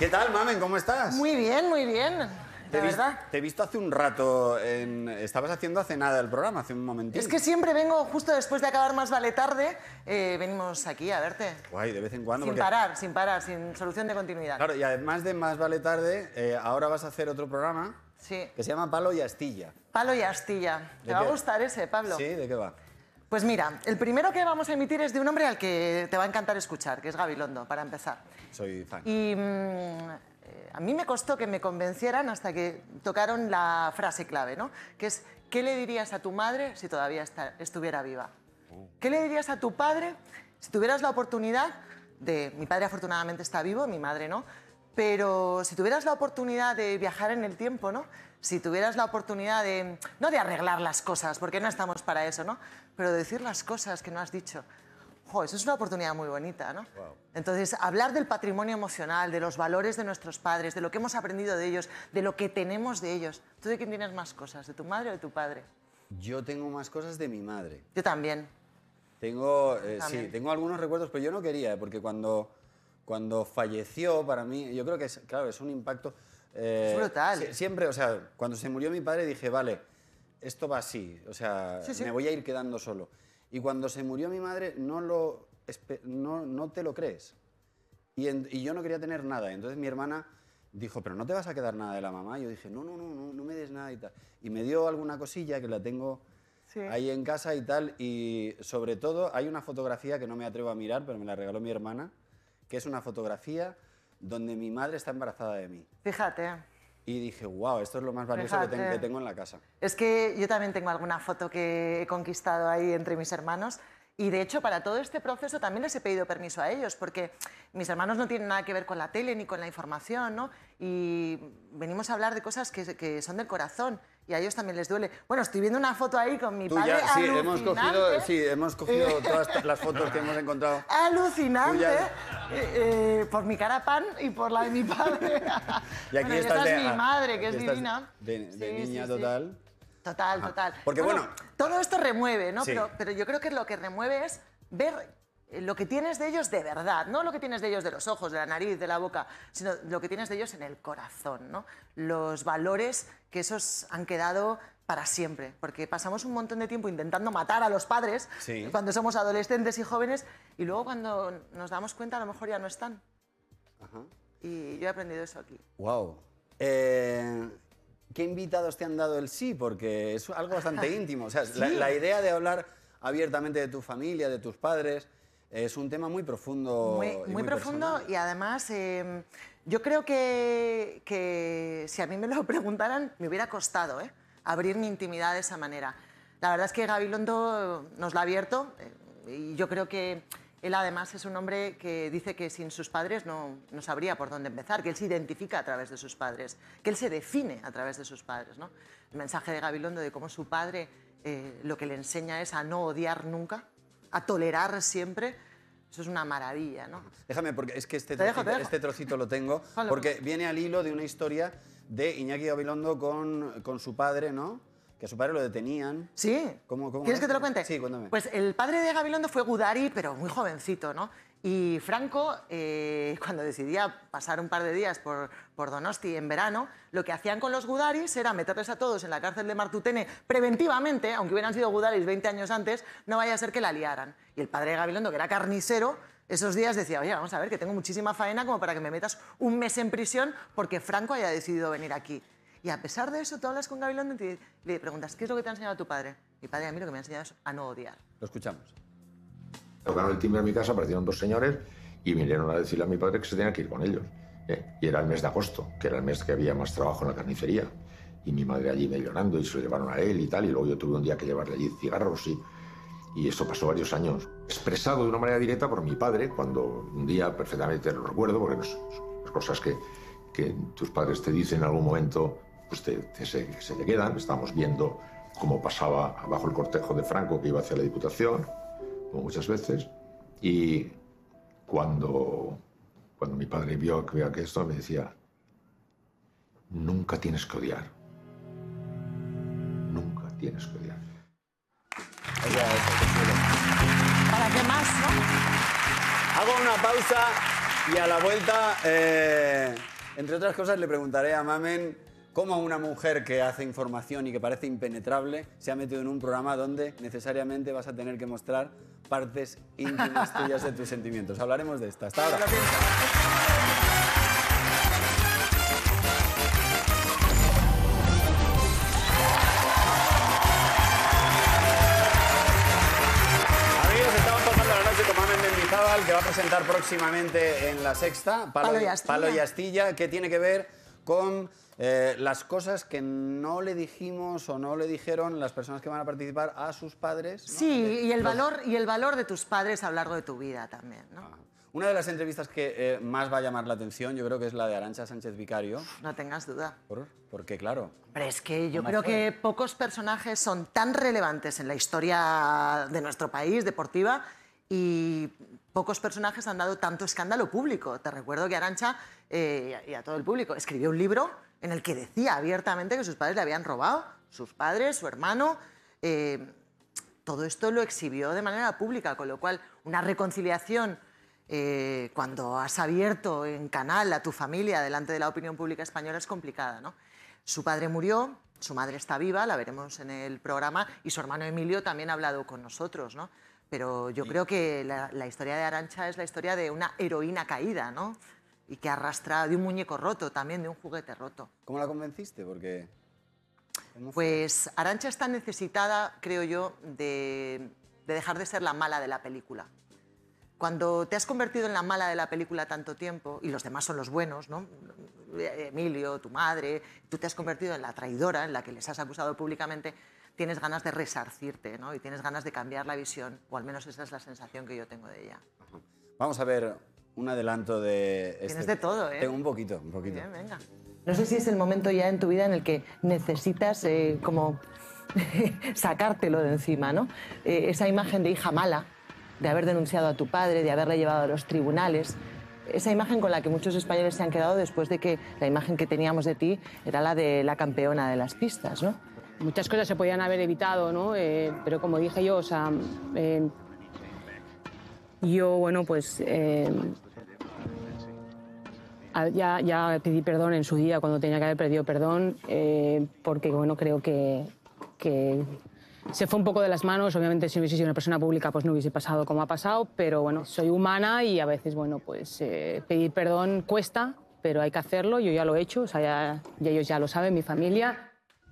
¿Qué tal, Mamen? ¿Cómo estás? Muy bien, muy bien. Te La verdad. Te he visto hace un rato. Estabas haciendo hace nada el programa, hace un momentito. Es que siempre vengo justo después de acabar Más vale tarde. Venimos aquí a verte. Guay, de vez en cuando. Sin parar, sin parar, sin solución de continuidad. Claro, y además de Más vale tarde, ahora vas a hacer otro programa Sí. que se llama Palo y Astilla. Palo y astilla. ¿Te va a gustar ese, Pablo? Sí, ¿de qué va? Pues mira, el primero que vamos a emitir es de un hombre al que te va a encantar escuchar, que es Gabilondo, para empezar. Soy fan. Y a mí me costó que me convencieran hasta que tocaron la frase clave, ¿no? Que es, ¿qué le dirías a tu madre si todavía estuviera viva? ¿Qué le dirías a tu padre si tuvieras la oportunidad de... Mi padre afortunadamente está vivo, mi madre no, pero si tuvieras la oportunidad de viajar en el tiempo, ¿no? Si tuvieras la oportunidad de... No de arreglar las cosas, porque no estamos para eso, ¿no? Pero de decir las cosas que no has dicho. Jo, eso es una oportunidad muy bonita, ¿no? Wow. Entonces, hablar del patrimonio emocional, de los valores de nuestros padres, de lo que hemos aprendido de ellos, de lo que tenemos de ellos. ¿Tú de quién tienes más cosas? ¿De tu madre o de tu padre? Yo tengo más cosas de mi madre. Yo también. Tengo, También. sí, tengo algunos recuerdos, pero yo no quería, porque cuando falleció, para mí, yo creo que, claro, es un impacto... Es brutal. Siempre, o sea, cuando se murió mi padre dije, vale, esto va así, o sea, Sí, sí. me voy a ir quedando solo. Y cuando se murió mi madre, no te lo crees. Y yo no quería tener nada. Entonces mi hermana dijo, pero no te vas a quedar nada de la mamá. Y yo dije, no me des nada y tal. Y me dio alguna cosilla que la tengo Sí. ahí en casa y tal. Y sobre todo hay una fotografía que no me atrevo a mirar, pero me la regaló mi hermana, que es una fotografía donde mi madre está embarazada de mí. Fíjate. Y dije, wow, esto es lo más valioso que tengo en la casa. Es que yo también tengo alguna foto que he conquistado ahí entre mis hermanos. Y de hecho, para todo este proceso también les he pedido permiso a ellos, porque mis hermanos no tienen nada que ver con la tele ni con la información, ¿no? Y venimos a hablar de cosas que son del corazón y a ellos también les duele. Bueno, estoy viendo una foto ahí con mi Tú padre ya, alucinante. hemos cogido todas las fotos que hemos encontrado. Alucinante. Tú ya- Por mi cara pan y por la de mi padre. Y aquí Bueno, estás esta es mi madre, que aquí es estás divina. De Sí, niña sí, sí. total. Total, total. Porque, bueno, todo esto remueve, ¿no? Sí. Pero yo creo que lo que remueve es ver lo que tienes de ellos de verdad, no lo que tienes de ellos de los ojos, de la nariz, de la boca, sino lo que tienes de ellos en el corazón, ¿no? Los valores que esos han quedado para siempre, porque pasamos un montón de tiempo intentando matar a los padres Sí. cuando somos adolescentes y jóvenes y luego cuando nos damos cuenta a lo mejor ya no están. Ajá. Y yo he aprendido eso aquí. Wow. ¿Qué invitados te han dado el sí? Porque es algo bastante íntimo. O sea, la idea de hablar abiertamente de tu familia, de tus padres, es un tema muy profundo. Muy profundo personal. y además yo creo que si a mí me lo preguntaran me hubiera costado abrir mi intimidad de esa manera. La verdad es que Gabilondo nos la ha abierto y yo creo que él además es un hombre que dice que sin sus padres no sabría por dónde empezar, que él se identifica a través de sus padres, que él se define a través de sus padres, ¿no? El mensaje de Gabilondo de cómo su padre lo que le enseña es a no odiar nunca, a tolerar siempre. Eso es una maravilla, ¿no? Déjame, porque es que Te dejo. este trocito lo tengo, Vale, porque viene al hilo de una historia de Iñaki Gabilondo con su padre, ¿no? Que a su padre lo detenían. Sí. ¿Cómo ¿Quieres que te lo cuente? Sí, cuéntame. Pues el padre de Gabilondo fue Gudari, pero muy jovencito, ¿no? Y Franco, cuando decidía pasar un par de días por Donosti en verano, lo que hacían con los Gudaris era meterles a todos en la cárcel de Martutene preventivamente, aunque hubieran sido Gudaris 20 años antes, no vaya a ser que la liaran. Y el padre de Gabilondo, que era carnicero, esos días decía, oye, vamos a ver, que tengo muchísima faena como para que me metas un mes en prisión porque Franco haya decidido venir aquí. Y a pesar de eso, tú hablas con Gabilondo y le preguntas, ¿qué es lo que te ha enseñado tu padre? Mi padre a mí lo que me ha enseñado es a no odiar. Lo escuchamos. Tocaron el timbre en mi casa, aparecieron dos señores y vinieron a decirle a mi padre que se tenía que ir con ellos. Y era el mes de agosto, que era el mes que había más trabajo en la carnicería. Y mi madre allí me llorando y se lo llevaron a él y tal. Y luego yo tuve un día que llevarle allí cigarros y esto pasó varios años. Expresado de una manera directa por mi padre, cuando un día perfectamente lo recuerdo, porque las cosas que tus padres te dicen en algún momento, pues se te quedan. Estábamos viendo cómo pasaba bajo el cortejo de Franco que iba hacia la Diputación, como muchas veces, y cuando mi padre vio que esto me decía, nunca tienes que odiar. Nunca tienes que odiar. ¿Para qué más, no? Hago una pausa y a la vuelta Entre otras cosas, le preguntaré a Mamen cómo una mujer que hace información y que parece impenetrable se ha metido en un programa donde necesariamente vas a tener que mostrar partes íntimas tuyas de tus sentimientos. Hablaremos de esta. Hasta ahora. Amigos, estamos pasando la noche con Mamen Mendizábal, que va a presentar próximamente en La Sexta, Palo y Astilla, que tiene que ver con las cosas que no le dijimos o no le dijeron las personas que van a participar a sus padres, ¿no? Sí, y el valor de tus padres a lo largo de tu vida también, ¿no? Una de las entrevistas que más va a llamar la atención, yo creo que es la de Arantxa Sánchez Vicario. No tengas duda. Porque, claro... Pero es que yo creo que pocos personajes son tan relevantes en la historia de nuestro país, deportiva, y pocos personajes han dado tanto escándalo público. Te recuerdo que Arantxa, y a todo el público, escribió un libro en el que decía abiertamente que sus padres le habían robado, sus padres, su hermano. Todo esto lo exhibió de manera pública, con lo cual una reconciliación cuando has abierto en canal a tu familia delante de la opinión pública española es complicada, ¿no? Su padre murió, su madre está viva, la veremos en el programa, y su hermano Emilio también ha hablado con nosotros, ¿no? Pero yo creo que la historia de Arantxa es la historia de una heroína caída, ¿no? Y que arrastra de un muñeco roto, también de un juguete roto. ¿Cómo la convenciste? Porque... Pues Arantxa está necesitada, creo yo, de dejar de ser la mala de la película. Cuando te has convertido en la mala de la película tanto tiempo, y los demás son los buenos, ¿no? Emilio, tu madre, tú te has convertido en la traidora, en la que les has acusado públicamente, tienes ganas de resarcirte, ¿no? Y tienes ganas de cambiar la visión, o al menos esa es la sensación que yo tengo de ella. Vamos a ver un adelanto de... Tienes de todo, ¿eh? Tengo un poquito. Muy bien, venga. No sé si es el momento ya en tu vida en el que necesitas como sacártelo de encima, ¿no? Esa imagen de hija mala, de haber denunciado a tu padre, de haberle llevado a los tribunales, esa imagen con la que muchos españoles se han quedado después de que la imagen que teníamos de ti era la de la campeona de las pistas, ¿no? Muchas cosas se podían haber evitado, ¿no? Pero como dije yo, o sea, yo, bueno, pues ya pedí perdón en su día cuando tenía que haber pedido perdón, porque, bueno, creo que se fue un poco de las manos. Obviamente, si hubiese sido una persona pública, pues no hubiese pasado como ha pasado, pero bueno, soy humana y a veces, bueno, pues pedir perdón cuesta, pero hay que hacerlo. Yo ya lo he hecho, o sea, ya ellos ya lo saben, mi familia.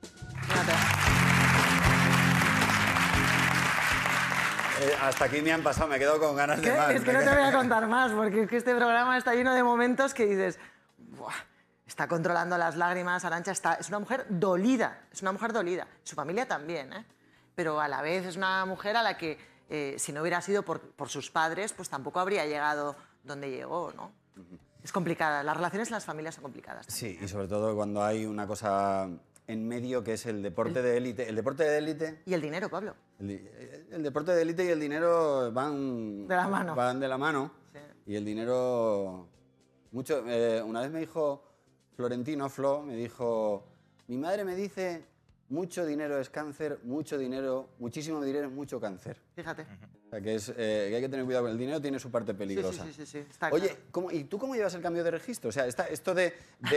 Hasta aquí me han pasado, me quedo con ganas de más. Es que no te voy a contar más, porque es que este programa está lleno de momentos que dices, "Buah, está controlando las lágrimas, Arantxa es una mujer dolida, su familia también, ¿eh? Pero a la vez es una mujer a la que, si no hubiera sido por sus padres, pues tampoco habría llegado donde llegó, ¿no? Es complicada, las relaciones en las familias son complicadas. Sí, y sobre todo cuando hay una cosa en medio que es el deporte de élite. El deporte de élite... Y el dinero, Pablo. El deporte de élite y el dinero van de la mano. Van de la mano. Sí. Y el dinero... mucho. Una vez me dijo Florentino Flo, me dijo, mi madre me dice, mucho dinero es cáncer, mucho dinero, muchísimo dinero es mucho cáncer. Fíjate. O sea, que hay que tener cuidado con el dinero, tiene su parte peligrosa. Sí, está Oye, claro. ¿y tú cómo llevas el cambio de registro? O sea, esto de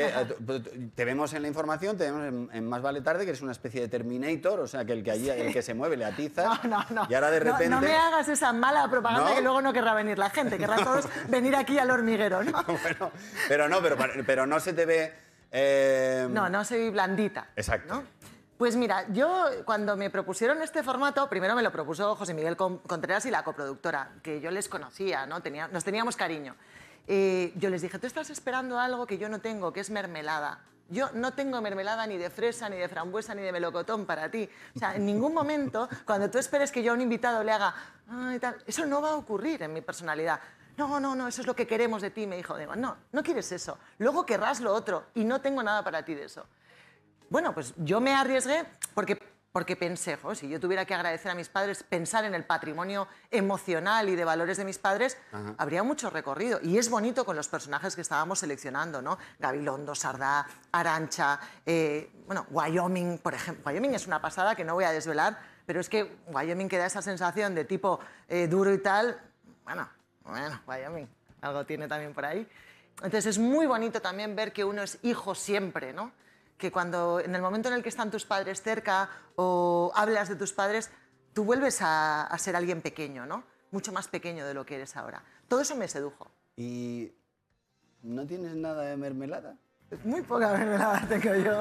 te vemos en la información, te vemos en Más vale tarde, que eres una especie de Terminator, o sea, que el que se mueve le atizas. No. Y ahora de repente... No me hagas esa mala propaganda, ¿No? que luego no querrá venir la gente, querrán todos venir aquí al hormiguero, ¿no? Bueno, pero no se te ve... No soy blandita. Exacto. ¿no? Pues mira, yo cuando me propusieron este formato, primero me lo propuso José Miguel Contreras y la coproductora, que yo les conocía, ¿no? Nos teníamos cariño. Yo les dije, tú estás esperando algo que yo no tengo, que es mermelada. Yo no tengo mermelada ni de fresa, ni de frambuesa, ni de melocotón para ti. O sea, en ningún momento, cuando tú esperes que yo a un invitado le haga... "Ay, tal", eso no va a ocurrir en mi personalidad. No, eso es lo que queremos de ti, me dijo. Digo, no quieres eso. Luego querrás lo otro y no tengo nada para ti de eso. Bueno, pues yo me arriesgué porque pensé, si yo tuviera que agradecer a mis padres, pensar en el patrimonio emocional y de valores de mis padres, habría mucho recorrido. Y es bonito con los personajes que estábamos seleccionando, ¿no? Gabilondo, Sardá, Arantxa, Wyoming, por ejemplo. Wyoming es una pasada que no voy a desvelar, pero es que Wyoming que da esa sensación de tipo duro y tal. Bueno, Wyoming, algo tiene también por ahí. Entonces es muy bonito también ver que uno es hijo siempre, ¿no? Que cuando, en el momento en el que están tus padres cerca o hablas de tus padres, tú vuelves a ser alguien pequeño, ¿no? Mucho más pequeño de lo que eres ahora. Todo eso me sedujo. ¿Y no tienes nada de mermelada? Muy poca mermelada tengo yo.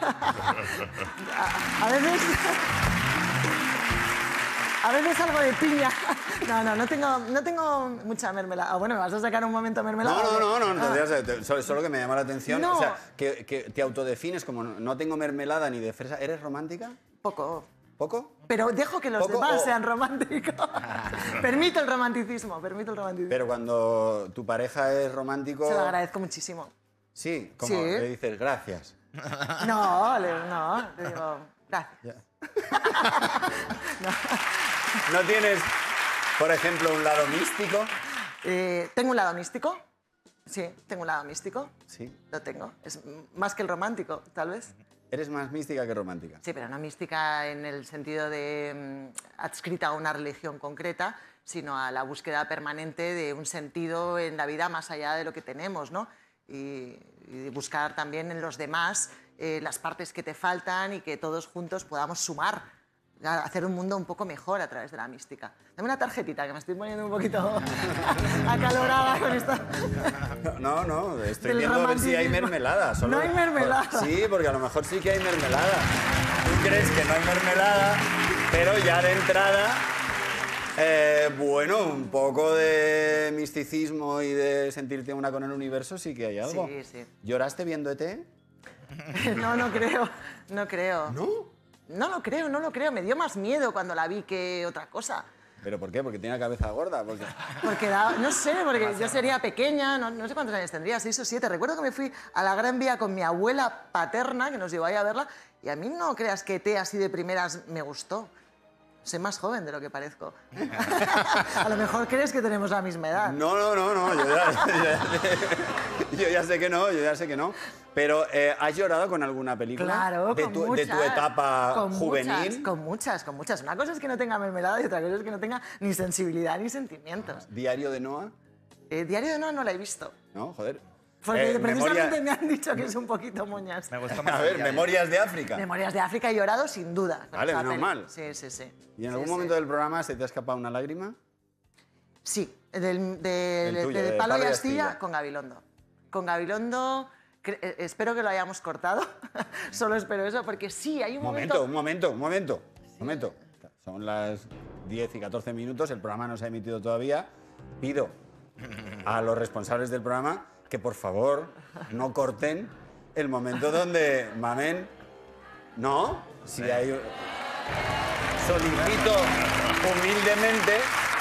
A veces algo de piña. No tengo mucha mermelada. Bueno, ¿me vas a sacar un momento mermelada? No, solo que me llama la atención. No. O sea, que te autodefines como no tengo mermelada ni de fresa. ¿Eres romántica? Poco. ¿Poco? Pero dejo que los ¿Poco demás o- sean románticos. Permito el romanticismo. Pero cuando tu pareja es romántico... Se lo agradezco muchísimo. Sí, como Sí. le dices gracias. No, le digo, gracias. ¿No tienes, por ejemplo, un lado místico? ¿Tengo un lado místico? Sí, tengo un lado místico. Sí. Lo tengo. Es más que el romántico, tal vez. Eres más mística que romántica. Sí, pero no mística en el sentido de adscrita a una religión concreta, sino a la búsqueda permanente de un sentido en la vida más allá de lo que tenemos, ¿no? Y buscar también en los demás las partes que te faltan y que todos juntos podamos sumar, a hacer un mundo un poco mejor a través de la mística. Dame una tarjetita, que me estoy poniendo un poquito acalorada con esto. No, estoy Del viendo a ver si hay romanticismo. mermelada. No hay mermelada. Sí, porque a lo mejor sí que hay mermelada. Tú crees que no hay mermelada, pero ya de entrada, bueno, un poco de misticismo y de sentirte una con el universo sí que hay algo. Sí, sí. ¿Lloraste viendo ET? No creo. ¿No? No lo creo. Me dio más miedo cuando la vi que otra cosa. ¿Pero por qué? Porque tiene la cabeza gorda. Porque... No sé, porque yo sería pequeña, no sé cuántos años tendría, 6 o 7. Recuerdo que me fui a la Gran Vía con mi abuela paterna, que nos llevó ahí a verla, y a mí no creas que ET así de primeras me gustó. Soy más joven de lo que parezco. A lo mejor crees que tenemos la misma edad. No, yo ya sé que no. Pero, ¿has llorado con alguna película? Claro, de con tu, muchas. de tu etapa Con juvenil. muchas. Una cosa es que no tenga mermelada y otra cosa es que no tenga ni sensibilidad ni sentimientos. ¿Diario de Noah? Diario de Noa no la he visto. No, joder. Porque precisamente Memoria- me han dicho que es un poquito moñas. Me gustó más A el ver, diario. Memorias de África. Memorias de África he llorado sin duda. con Vale, esa menos peli. mal. Sí. ¿Y en Sí, algún sí. momento del programa se te ha escapado una lágrima? Sí, El tuyo, de de Palo y Palo y Astilla Astilla. con Gabilondo. Con Gabilondo, espero que lo hayamos cortado. Solo espero eso, porque sí, hay un momento... Un momento. Son las 10 y 14 minutos, el programa no se ha emitido todavía. Pido a los responsables del programa que por favor no corten el momento donde Mamen... ¿No? Si hay... Solicito humildemente...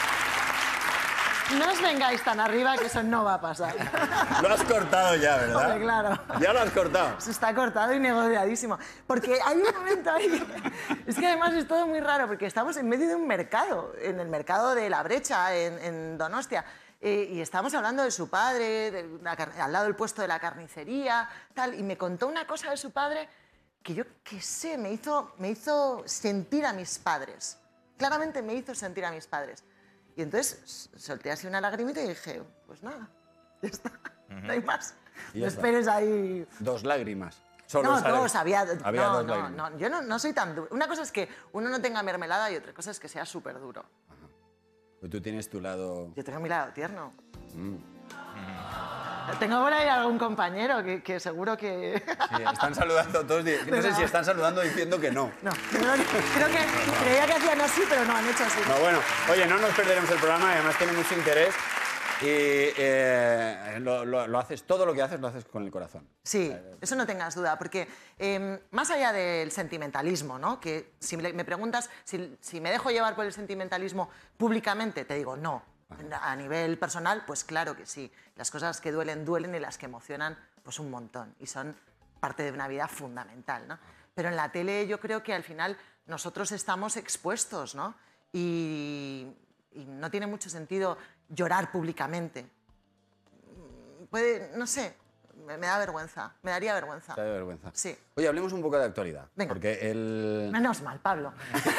No os vengáis tan arriba, que eso no va a pasar. Lo has cortado ya, ¿verdad? Hombre, claro. Ya lo has cortado. Eso está cortado y negociadísimo. Porque hay un momento ahí... Es que además es todo muy raro, porque estamos en medio de un mercado, en el mercado de La Brecha, en Donostia, y estamos hablando de su padre, al lado del puesto de la carnicería, tal, y me contó una cosa de su padre que yo, qué sé, me hizo sentir a mis padres. Claramente me hizo sentir a mis padres. Y entonces solté así una lagrimita y dije, pues nada, ya está, no hay más. Y No ya está. esperes ahí... 2 lágrimas. Solo No, sale- dos, había dos no, lágrimas. yo no soy tan duro. Una cosa es que uno no tenga mermelada y otra cosa es que sea súper duro. Pues tú tienes tu lado... Yo tengo mi lado tierno. Mm. Tengo por ahí algún compañero que seguro que... Sí, están saludando todos. No sé si están saludando diciendo que no. No, creo que creía que hacían así, pero no, han hecho así. No, bueno, oye, no nos perderemos el programa, además tiene mucho interés y lo haces, todo lo que haces lo haces con el corazón. Sí, eso no tengas duda, porque más allá del sentimentalismo, ¿no? Que si me preguntas si me dejo llevar por el sentimentalismo públicamente, te digo no. A nivel personal, pues claro que sí. Las cosas que duelen, duelen y las que emocionan, pues un montón. Y son parte de una vida fundamental, ¿no? Pero en la tele yo creo que al final nosotros estamos expuestos, ¿no? Y no tiene mucho sentido llorar públicamente. No sé, me da vergüenza, me daría vergüenza. Te da vergüenza. Sí. Oye, hablemos un poco de actualidad. Venga. Porque el... Menos mal, Pablo.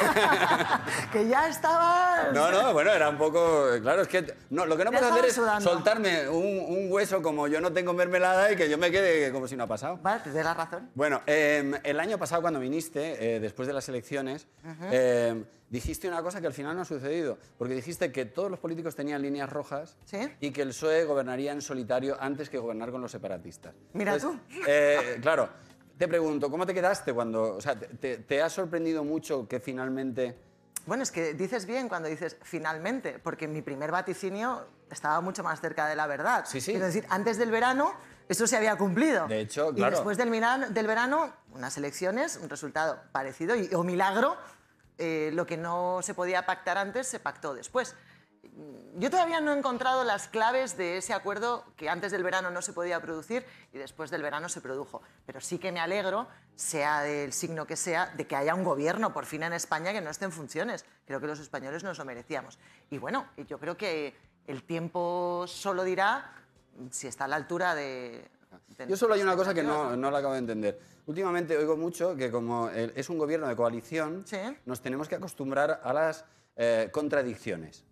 Que ya estabas... No, bueno, era un poco... Claro, es que no, lo que no Ya puedo hacer es estabas sudando. soltarme un hueso como yo no tengo mermelada y que yo me quede como si no ha pasado. Vale, te doy la razón. Bueno, el año pasado cuando viniste, después de las elecciones, dijiste una cosa que al final no ha sucedido. Porque dijiste que todos los políticos tenían líneas rojas ¿Sí? y que el PSOE gobernaría en solitario antes que gobernar con los separatistas. Mira Claro, te pregunto, ¿cómo te quedaste cuando... O sea, ¿te ha sorprendido mucho que finalmente... Bueno, es que dices bien cuando dices finalmente, porque mi primer vaticinio estaba mucho más cerca de la verdad. Sí, sí. Quiero decir, antes del verano eso se había cumplido. De hecho, claro. Y después del verano, unas elecciones, un resultado parecido, y, o milagro, lo que no se podía pactar antes se pactó después. Yo todavía no he encontrado las claves de ese acuerdo que antes del verano no se podía producir y después del verano se produjo. Pero sí que me alegro, sea del signo que sea, de que haya un gobierno por fin en España que no esté en funciones. Creo que los españoles nos lo merecíamos. Y bueno, yo creo que el tiempo solo dirá si está a la altura de... Yo solo hay una cosa que no la acabo de entender. Últimamente oigo mucho que como es un gobierno de coalición, Sí. nos tenemos que acostumbrar a las contradicciones.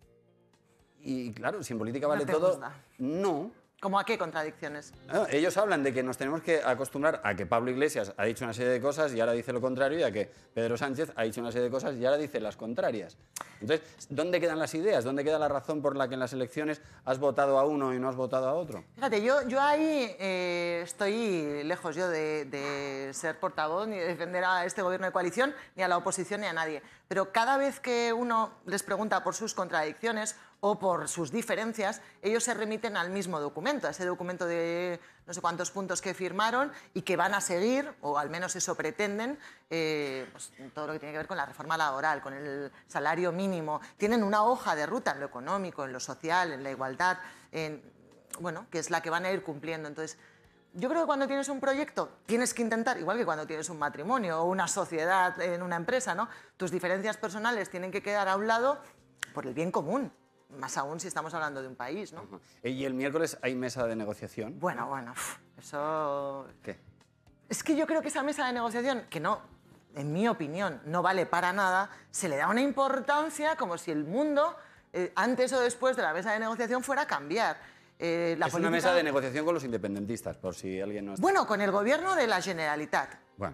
Y claro, si en política No vale te todo, gusta. no. ¿Cómo a qué contradicciones? Ellos hablan de que nos tenemos que acostumbrar a que Pablo Iglesias ha dicho una serie de cosas y ahora dice lo contrario, y a que Pedro Sánchez ha dicho una serie de cosas y ahora dice las contrarias. Entonces, ¿dónde quedan las ideas? ¿Dónde queda la razón por la que en las elecciones has votado a uno y no has votado a otro? Fíjate, yo ahí estoy lejos yo de ser portavoz ni de defender a este gobierno de coalición, ni a la oposición, ni a nadie. Pero cada vez que uno les pregunta por sus contradicciones o por sus diferencias, ellos se remiten al mismo documento, a ese documento de no sé cuántos puntos que firmaron y que van a seguir, o al menos eso pretenden, pues, todo lo que tiene que ver con la reforma laboral, con el salario mínimo. Tienen una hoja de ruta en lo económico, en lo social, en la igualdad, bueno, que es la que van a ir cumpliendo. Entonces, yo creo que cuando tienes un proyecto tienes que intentar, igual que cuando tienes un matrimonio o una sociedad en una empresa, ¿no? Tus diferencias personales tienen que quedar a un lado por el bien común. Más aún si estamos hablando de un país, ¿no? ¿Y el miércoles hay mesa de negociación? Bueno, eso... ¿Qué? Es que yo creo que esa mesa de negociación, que no, en mi opinión, no vale para nada, se le da una importancia como si el mundo, antes o después de la mesa de negociación, fuera a cambiar. Es una mesa de negociación con los independentistas, por si alguien no está... Bueno, con el gobierno de la Generalitat. Bueno,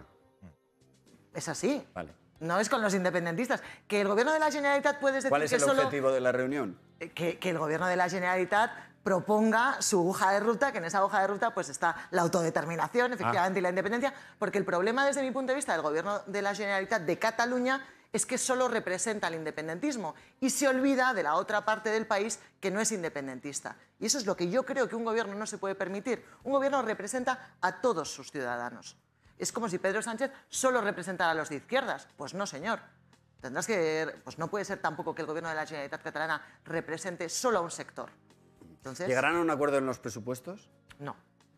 Es así. vale. No es con los independentistas. Que el gobierno de la Generalitat puedes decir ¿Cuál es que el solo... objetivo de la reunión? Que el gobierno de la Generalitat proponga su hoja de ruta, que en esa hoja de ruta pues está la autodeterminación, efectivamente, y la independencia, porque el problema desde mi punto de vista del gobierno de la Generalitat de Cataluña es que solo representa el independentismo y se olvida de la otra parte del país que no es independentista. Y eso es lo que yo creo que un gobierno no se puede permitir. Un gobierno representa a todos sus ciudadanos. Es como si Pedro Sánchez solo representara a los de izquierdas. Pues no, señor. Tendrás que... Pues no puede ser tampoco que el gobierno de la Generalitat catalana represente solo a un sector. Entonces... ¿Llegarán a un acuerdo en los presupuestos? No.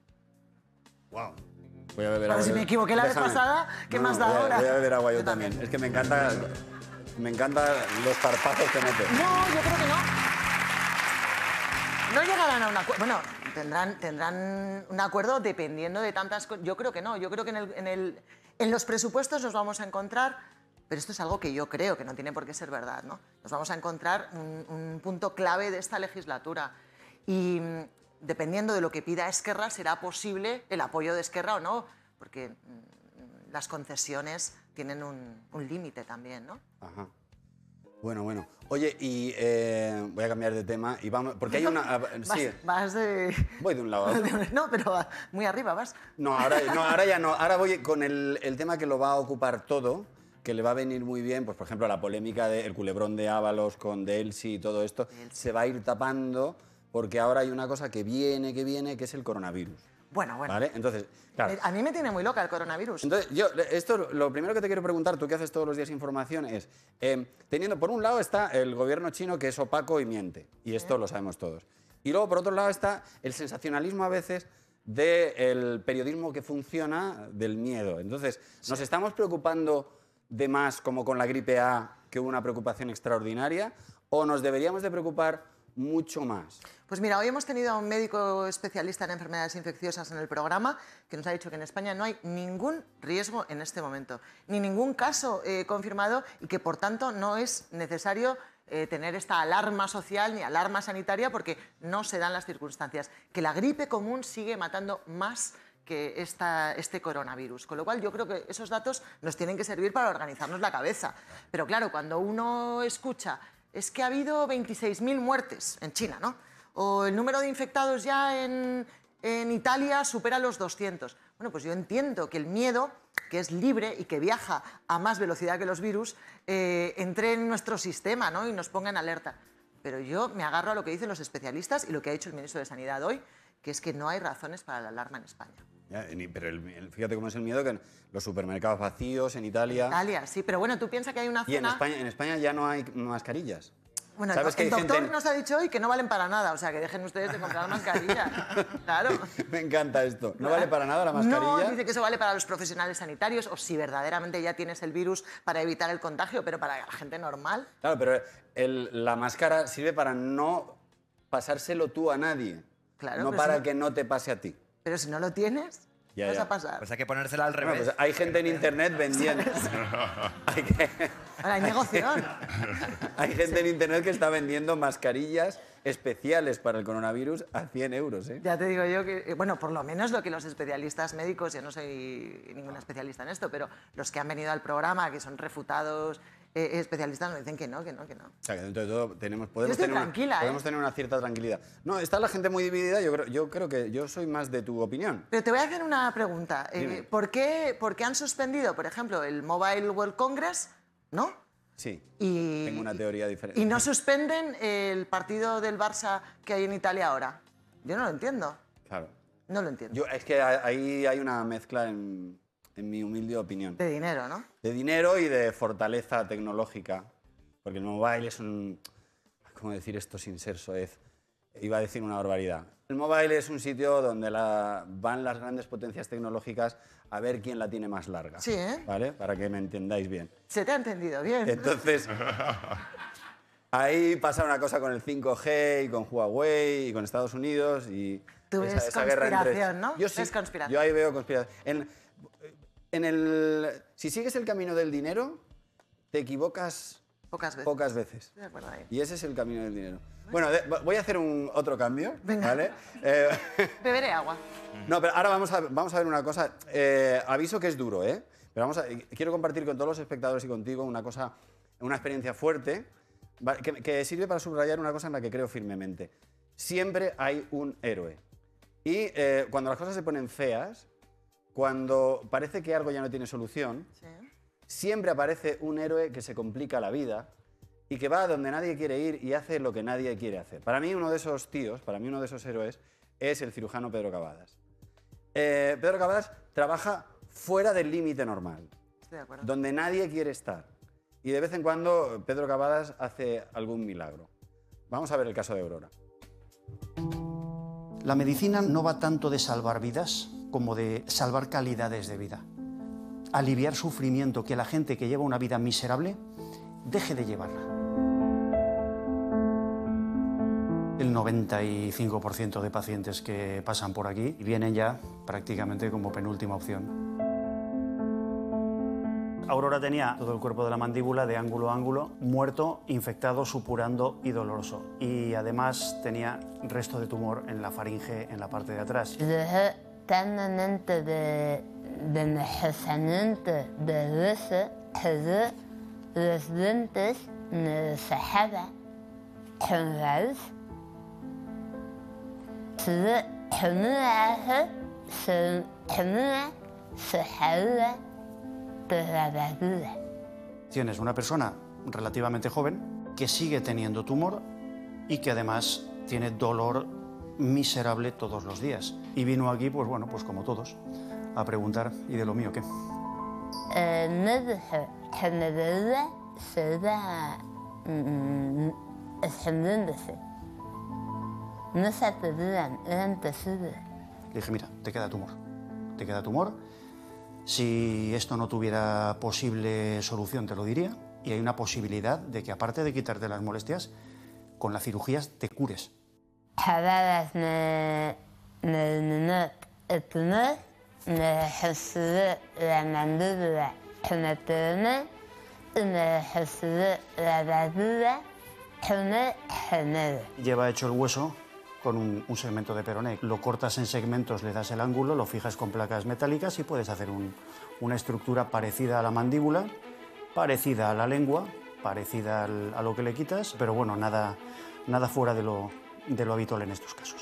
Wow. Voy a beber Pero agua. si me equivoqué la vez Déjame. pasada, ¿qué más da ahora? Voy a beber agua yo Yo también. también. Es que me encanta los zarpazos que mete. No, yo creo que no. No llegarán a un acuerdo. Bueno, tendrán un acuerdo dependiendo de tantas cosas. Yo creo que no. Yo creo que en los presupuestos nos vamos a encontrar, pero esto es algo que yo creo que no tiene por qué ser verdad, ¿no? Nos vamos a encontrar un punto clave de esta legislatura. Y dependiendo de lo que pida Esquerra, será posible el apoyo de Esquerra o no, porque las concesiones tienen un límite también, ¿no? Ajá. Bueno. Oye, y voy a cambiar de tema y vamos, porque hay una... sí, Vas de... voy de un lado a otro. No, pero muy arriba vas. No, ahora ya no. Ahora voy con el tema que lo va a ocupar todo, que le va a venir muy bien, pues por ejemplo la polémica del culebrón de Ábalos con De Elsi y todo esto, se va a ir tapando porque ahora hay una cosa que viene, que es el coronavirus. Bueno. ¿Vale? Entonces, claro. A mí me tiene muy loca el coronavirus. Entonces, lo primero que te quiero preguntar, tú que haces todos los días información, es, teniendo, por un lado está el gobierno chino que es opaco y miente, y esto lo sabemos todos. Y luego, por otro lado, está el sensacionalismo a veces del periodismo que funciona del miedo. Entonces, ¿nos estamos preocupando de más como con la gripe A, que hubo una preocupación extraordinaria, o nos deberíamos de preocupar mucho más. Pues mira, hoy hemos tenido a un médico especialista en enfermedades infecciosas en el programa que nos ha dicho que en España no hay ningún riesgo en este momento, ni ningún caso confirmado y que por tanto no es necesario tener esta alarma social ni alarma sanitaria porque no se dan las circunstancias. Que la gripe común sigue matando más que este coronavirus. Con lo cual yo creo que esos datos nos tienen que servir para organizarnos la cabeza. Pero claro, cuando uno escucha, es que ha habido 26.000 muertes en China, ¿no? O el número de infectados ya en Italia supera los 200. Bueno, pues yo entiendo que el miedo, que es libre y que viaja a más velocidad que los virus, entre en nuestro sistema, ¿no? Y nos ponga en alerta. Pero yo me agarro a lo que dicen los especialistas y lo que ha dicho el ministro de Sanidad hoy, que es que no hay razones para la alarma en España. Ya, pero fíjate cómo es el miedo, que los supermercados vacíos en Italia... En Italia, sí, pero bueno, tú piensas que hay una zona... Y en España ya no hay mascarillas. Bueno, ¿Sabes que el hay doctor gente... nos ha dicho hoy que no valen para nada, o sea, que dejen ustedes de comprar mascarillas. Claro. Me encanta esto. ¿No vale para nada la mascarilla? No, dice que eso vale para los profesionales sanitarios o si verdaderamente ya tienes el virus para evitar el contagio, pero para la gente normal... Claro, pero la máscara sirve para no pasárselo tú a nadie. Claro, no para que no te pase a ti. Pero si no lo tienes, ¿qué vas a pasar? Pues hay que ponérsela al revés. Bueno, pues hay gente en internet vendiendo... Ahora hay negocio. Hay gente en internet que está vendiendo mascarillas especiales para el coronavirus a 100 euros, ¿eh? Ya te digo yo que, bueno, por lo menos lo que los especialistas médicos, yo no soy ninguna especialista en esto, pero los que han venido al programa, que son refutados especialistas, nos dicen que no, que no, que no. O sea, que dentro de todo Yo estoy tranquila, podemos tener una cierta tranquilidad. No, está la gente muy dividida, yo creo que yo soy más de tu opinión. Pero te voy a hacer una pregunta. ¿Por qué han suspendido, por ejemplo, el Mobile World Congress, no? Sí, Y, tengo una teoría diferente. ¿Y no suspenden el partido del Barça que hay en Italia ahora? Yo no lo entiendo. Claro. No lo entiendo. Es que ahí hay una mezcla en mi humilde opinión. De dinero, ¿no? De dinero y de fortaleza tecnológica. Porque el mobile es un... ¿Cómo decir esto sin ser soez? Iba a decir una barbaridad. El mobile es un sitio donde van las grandes potencias tecnológicas a ver quién la tiene más larga. Sí, ¿eh? ¿Vale? Para que me entendáis bien. Se te ha entendido bien. Entonces, ahí pasa una cosa con el 5G y con Huawei y con Estados Unidos y... Tú ves esa guerra entre... conspiración, ¿no? Yo sí, ves conspiración. yo ahí veo conspiración. Si sigues el camino del dinero, te equivocas pocas veces. veces. De acuerdo ahí. Y ese es el camino del dinero. Bueno, voy a hacer otro cambio. Venga. ¿Vale? Beberé agua. No, pero ahora vamos a ver una cosa. Aviso que es duro, ¿eh? Pero quiero compartir con todos los espectadores y contigo una experiencia fuerte que sirve para subrayar una cosa en la que creo firmemente. Siempre hay un héroe. Y cuando las cosas se ponen feas, cuando parece que algo ya no tiene solución, Sí. siempre aparece un héroe que se complica la vida y que va a donde nadie quiere ir y hace lo que nadie quiere hacer. Para mí uno de esos tíos, para mí uno de esos héroes, es el cirujano Pedro Cavadas. Pedro Cavadas trabaja fuera del límite normal, Estoy de acuerdo. donde nadie quiere estar. Y de vez en cuando Pedro Cavadas hace algún milagro. Vamos a ver el caso de Aurora. La medicina no va tanto de salvar vidas como de salvar calidades de vida. Aliviar sufrimiento, que la gente que lleva una vida miserable deje de llevarla. El 95% de pacientes que pasan por aquí vienen ya prácticamente como penúltima opción. Aurora tenía todo el cuerpo de la mandíbula de ángulo a ángulo, muerto, infectado, supurando y doloroso. Y además tenía resto de tumor en la faringe, en la parte de atrás. Tienes una persona relativamente joven que sigue teniendo tumor y que además tiene dolor miserable todos los días. Y vino aquí, pues bueno, pues como todos, a preguntar, ¿y de lo mío qué? Le dije, mira, te queda tumor. Te queda tumor. Si esto no tuviera posible solución, te lo diría. Y hay una posibilidad de que, aparte de quitarte las molestias, con la cirugía te cures. Lleva hecho el hueso con un segmento de peroné. Lo cortas en segmentos, le das el ángulo, lo fijas con placas metálicas y puedes hacer una estructura parecida a la mandíbula, parecida a la lengua, parecida a lo que le quitas, pero bueno, nada fuera de lo habitual en estos casos.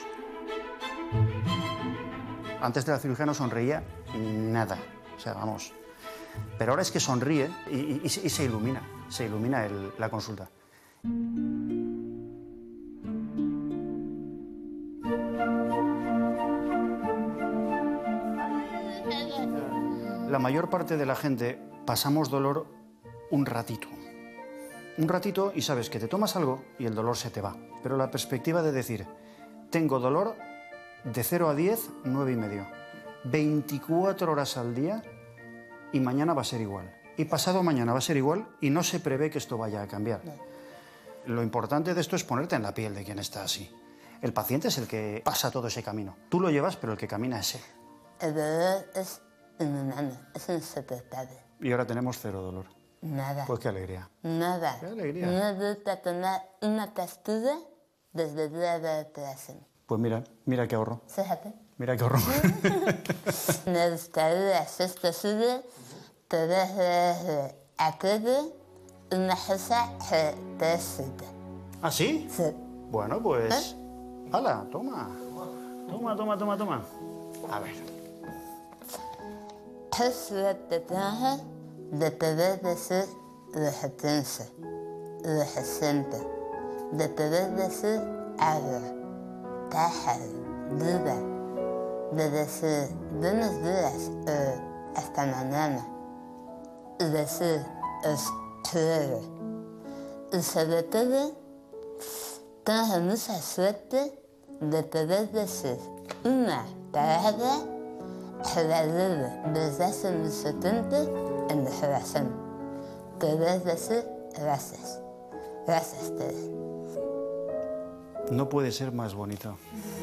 Antes de la cirugía no sonreía nada, o sea, vamos. Pero ahora es que sonríe y se ilumina la consulta. La mayor parte de la gente pasamos dolor un ratito. Un ratito y sabes que te tomas algo y el dolor se te va. Pero la perspectiva de decir, tengo dolor de 0 a 10, 9,5. 24 horas al día y mañana va a ser igual. Y pasado mañana va a ser igual y no se prevé que esto vaya a cambiar. Lo importante de esto es ponerte en la piel de quien está así. El paciente es el que pasa todo ese camino. Tú lo llevas, pero el que camina es él. El dolor es inhumano, es insoportable. Y ahora tenemos 0 dolor. Nada. Pues qué alegría. Nada. Qué alegría. No gusta tomar una pastilla desde el día de la operación. Pues mira qué ahorro. Fíjate. Mira qué ahorro. Me gustaría, si es posible, poder hacer una cosa que te excita. ¿Ah, sí? Sí. Bueno, pues... ¡Hala! Toma. Toma. A ver. ¿Qué suerte tengo de poder decir lo que pienso, lo que siento, de poder decir algo, pájaro, duda, de decir buenos días o hasta mañana, y decir os quiero. Y sobre todo, tengo mucha suerte de poder decir una palabra que la llevo desde hace mucho tiempo en mi corazón. Poder decir gracias. Gracias, Tere. No puede ser más bonito.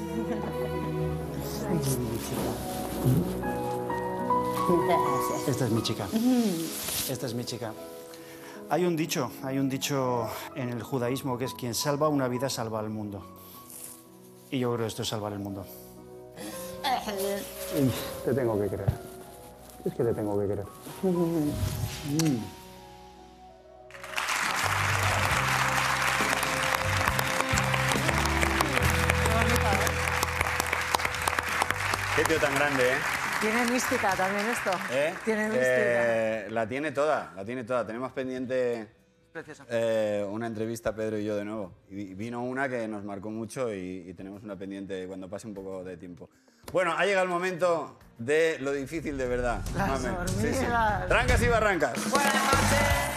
Gracias. Esta es mi chica. Esta es mi chica. Hay un dicho en el judaísmo que es quien salva una vida salva al mundo. Y yo creo que esto es salvar el mundo. Te tengo que creer. Es que te tengo que creer. Qué tío tan grande, ¿eh? Tiene mística también esto. Tiene mística. La tiene toda. Tenemos pendiente Precioso. una entrevista, Pedro y yo, de nuevo. Y vino una que nos marcó mucho y tenemos una pendiente cuando pase un poco de tiempo. Bueno, ha llegado el momento de lo difícil de verdad. Las Mamen. hormigas. Trancas y barrancas. Buenas noches.